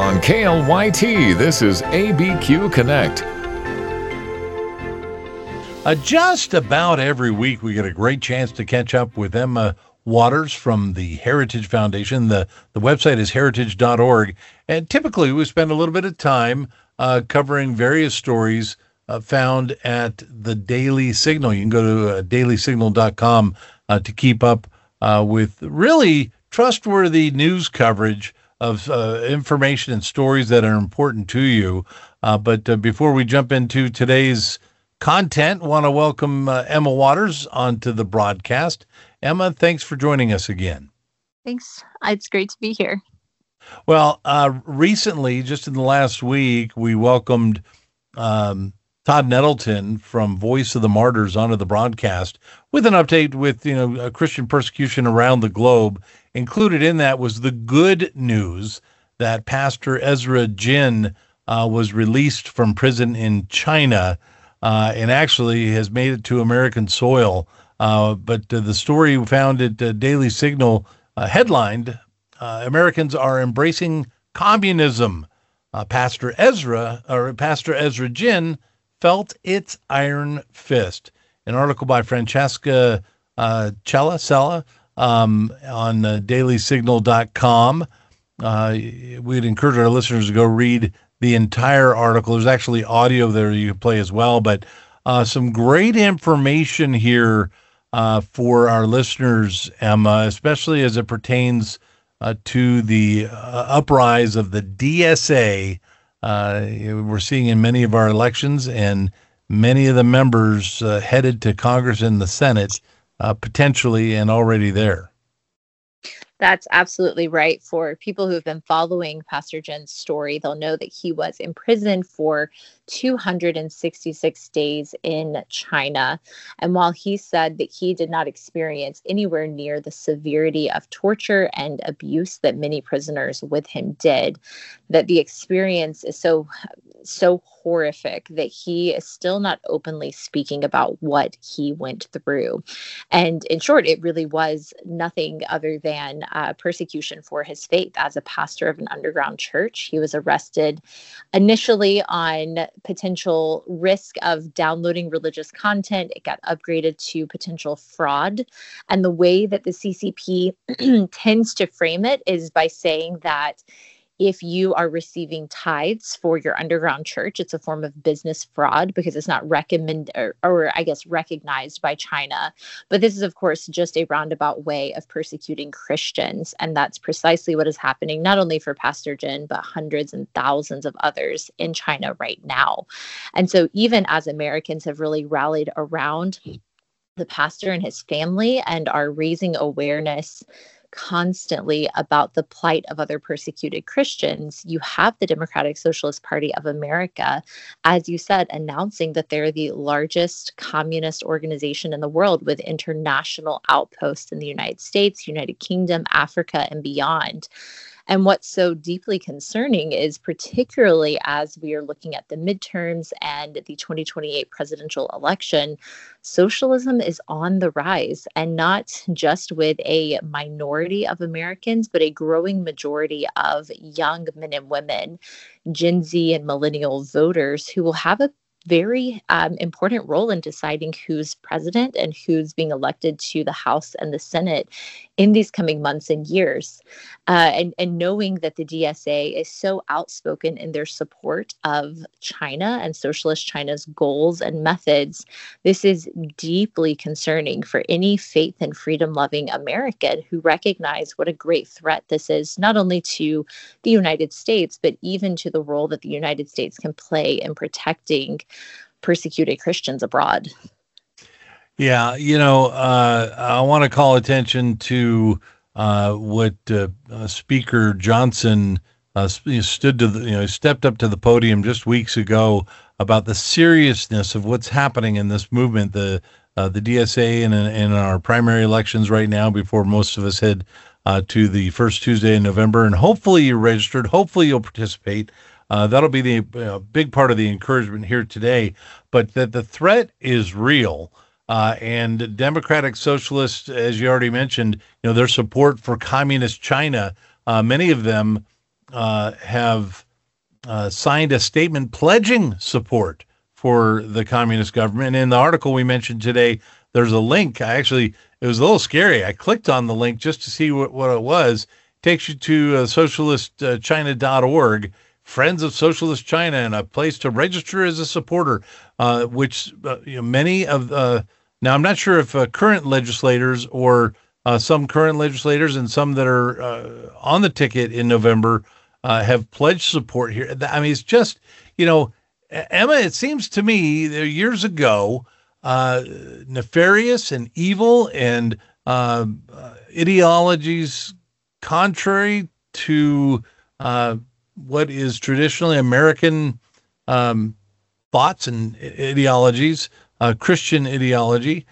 On KLYT, this is ABQ Connect. Just about every week, we get a great chance to catch up with Emma Waters from the Heritage Foundation. The website is heritage.org. And typically, we spend a little bit of time covering various stories found at the Daily Signal. You can go to dailysignal.com to keep up with really trustworthy news coverage of information and stories that are important to you. But before we jump into today's content, want to welcome Emma Waters onto the broadcast. Emma, thanks for joining us again. Thanks. It's great to be here. Well, recently, just in the last week, we welcomed Todd Nettleton from Voice of the Martyrs onto the broadcast with an update with, Christian persecution around the globe. Included in that was the good news that Pastor Ezra Jin was released from prison in China and actually has made it to American soil. But the story found at Daily Signal headlined, Americans are embracing communism. Pastor Ezra Jin felt its iron fist. An article by Francesca Cella on dailysignal.com. We'd encourage our listeners to go read the entire article. There's actually audio there you can play as well, but some great information here for our listeners, Emma, especially as it pertains to the uprise of the DSA. We're seeing in many of our elections, and many of the members headed to Congress and the Senate, potentially and already there. That's absolutely right. For people who have been following Pastor Jin's story, they'll know that he was imprisoned for 266 days in China. And while he said that he did not experience anywhere near the severity of torture and abuse that many prisoners with him did, that the experience is so horrific that he is still not openly speaking about what he went through. And in short, it really was nothing other than persecution for his faith. As a pastor of an underground church, he was arrested initially on potential risk of downloading religious content. It got upgraded to potential fraud. And the way that the CCP tends to frame it is by saying that if you are receiving tithes for your underground church, it's a form of business fraud because it's not recognized by China. But this is, of course, just a roundabout way of persecuting Christians. And that's precisely what is happening, not only for Pastor Jin, but hundreds and thousands of others in China right now. And so even as Americans have really rallied around the pastor and his family and are raising awareness constantly about the plight of other persecuted Christians, you have the Democratic Socialist Party of America, as you said, announcing that they're the largest communist organization in the world with international outposts in the United States, United Kingdom, Africa, and beyond. And what's so deeply concerning is, particularly as we are looking at the midterms and the 2028 presidential election, socialism is on the rise, and not just with a minority of Americans, but a growing majority of young men and women, Gen Z and millennial voters, who will have a very important role in deciding who's president and who's being elected to the House and the Senate in these coming months and years. And knowing that the DSA is so outspoken in their support of China and socialist China's goals and methods, this is deeply concerning for any faith and freedom-loving American who recognize what a great threat this is, not only to the United States, but even to the role that the United States can play in protecting persecuted Christians abroad. Yeah, I want to call attention to what Speaker Johnson stepped up to the podium just weeks ago about the seriousness of what's happening in this movement, the DSA and in our primary elections right now, before most of us head to the first Tuesday in November. And hopefully you're registered. Hopefully you'll participate. That'll be the big part of the encouragement here today. But that the threat is real. And Democratic Socialists, as you already mentioned, their support for communist China, many of them have signed a statement pledging support for the communist government. And in the article we mentioned today, there's a link. It was a little scary. I clicked on the link just to see what it was. It takes you to socialistchina.org, Friends of Socialist China, and a place to register as a supporter, which many of now I'm not sure if current legislators or some current legislators and some that are on the ticket in November have pledged support here. I mean, it's just, Emma, it seems to me that years ago, nefarious and evil and ideologies contrary to what is traditionally American thoughts and ideologies, Christian ideology,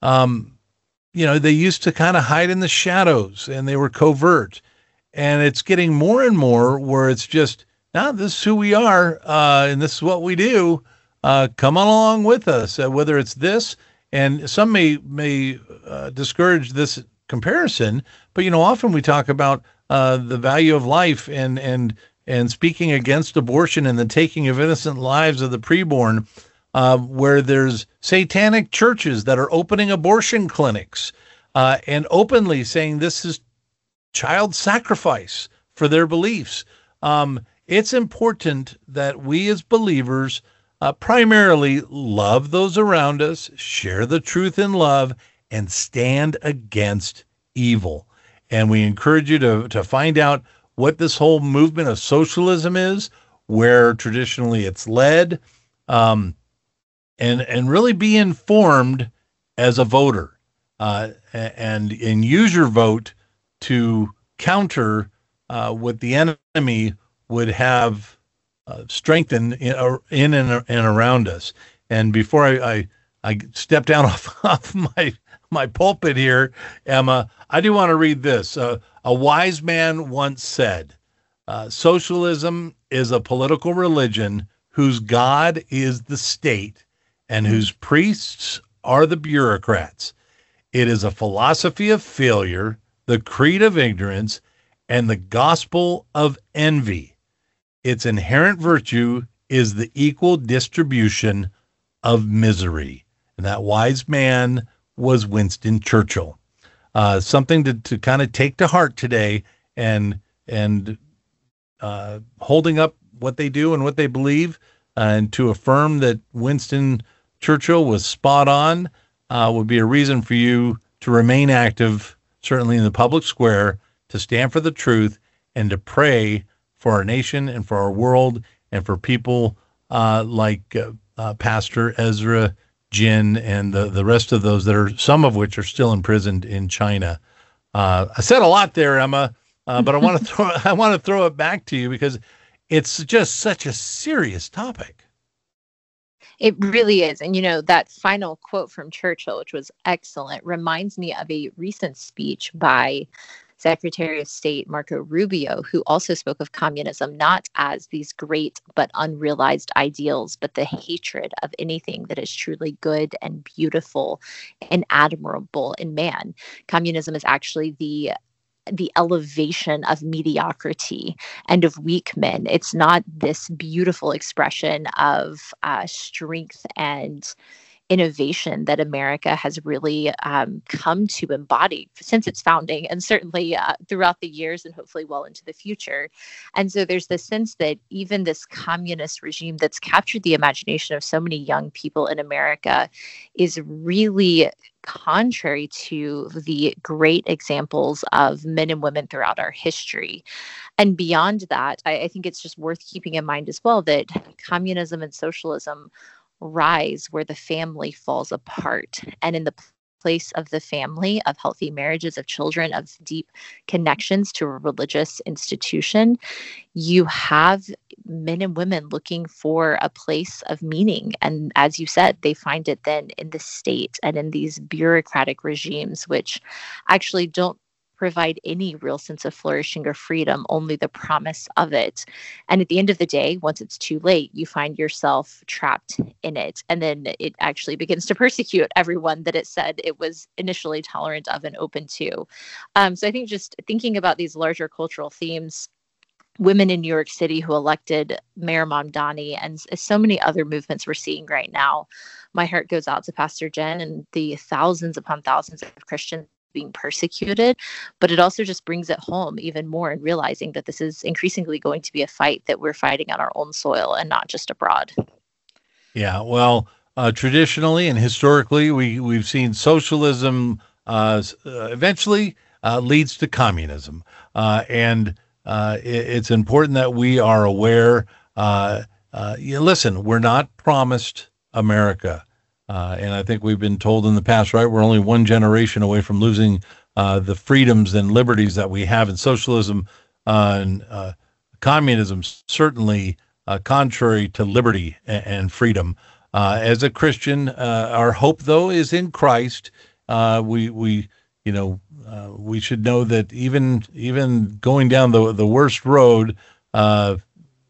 they used to kind of hide in the shadows and they were covert. And it's getting more and more where it's just, now this is who we are, and this is what we do. Come on along with us, whether it's this, and some may discourage this comparison, but often we talk about the value of life and speaking against abortion and the taking of innocent lives of the preborn, where there's satanic churches that are opening abortion clinics and openly saying this is child sacrifice for their beliefs. It's important that we as believers primarily love those around us, share the truth in love, and stand against evil. And we encourage you to find out what this whole movement of socialism is, where traditionally it's led, and really be informed as a voter, and use your vote to counter what the enemy would have strengthened in and around us. And before I step down off my pulpit here, Emma, I do want to read this. A wise man once said, socialism is a political religion whose God is the state and whose priests are the bureaucrats. It is a philosophy of failure, the creed of ignorance, and the gospel of envy. Its inherent virtue is the equal distribution of misery. And that wise man was Winston Churchill. Something to kind of take to heart today, and holding up what they do and what they believe, and to affirm that Winston Churchill was spot on, would be a reason for you to remain active, certainly in the public square, to stand for the truth and to pray for our nation and for our world and for people like Pastor Ezra Jin and the rest of those that are, some of which are still imprisoned in China. I said a lot there, Emma, but I want to throw it back to you because it's just such a serious topic. It really is. And, that final quote from Churchill, which was excellent, reminds me of a recent speech by Secretary of State Marco Rubio, who also spoke of communism not as these great but unrealized ideals, but the hatred of anything that is truly good and beautiful and admirable in man. Communism is actually the elevation of mediocrity and of weak men. It's not this beautiful expression of strength and innovation that America has really come to embody since its founding, and certainly throughout the years and hopefully well into the future. And so there's this sense that even this communist regime that's captured the imagination of so many young people in America is really contrary to the great examples of men and women throughout our history. And beyond that, I think it's just worth keeping in mind as well that communism and socialism rise where the family falls apart. And in the place of the family, of healthy marriages, of children, of deep connections to a religious institution, you have men and women looking for a place of meaning. And as you said, they find it then in the state and in these bureaucratic regimes, which actually don't provide any real sense of flourishing or freedom, only the promise of it. And at the end of the day, once it's too late, you find yourself trapped in it. And then it actually begins to persecute everyone that it said it was initially tolerant of and open to. So I think just thinking about these larger cultural themes women in New York City who elected Mayor Mamdani, and so many other movements we're seeing right now. My heart goes out to Pastor Jen and the thousands upon thousands of Christians being persecuted, but it also just brings it home even more in realizing that this is increasingly going to be a fight that we're fighting on our own soil and not just abroad. Yeah, well, traditionally and historically, we've seen socialism eventually leads to communism, and it's important that we are aware. Listen, we're not promised America, and I think we've been told in the past, right? We're only one generation away from losing the freedoms and liberties that we have in socialism and communism. Certainly, contrary to liberty and freedom. As a Christian, our hope, though, is in Christ. We should know that even going down the worst road, as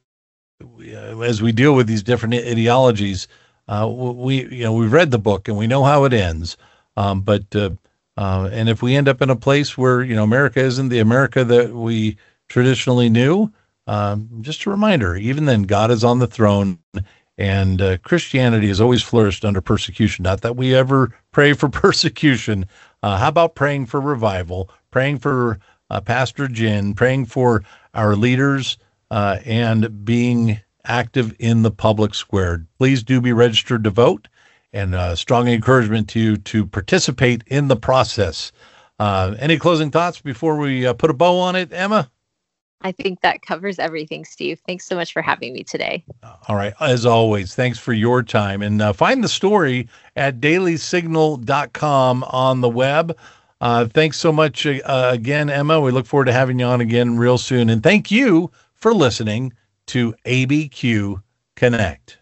we deal with these different ideologies, we've read the book and we know how it ends. And if we end up in a place where America isn't the America that we traditionally knew, just a reminder, even then, God is on the throne, and Christianity has always flourished under persecution. Not that we ever pray for persecution. How about praying for revival, praying for Pastor Jen, praying for our leaders, and being active in the public square? Please do be registered to vote, and strong encouragement to you to participate in the process. Any closing thoughts before we put a bow on it, Emma? I think that covers everything, Steve. Thanks so much for having me today. All right. As always, thanks for your time. And find the story at dailysignal.com on the web. Thanks so much again, Emma. We look forward to having you on again real soon. And thank you for listening to ABQ Connect.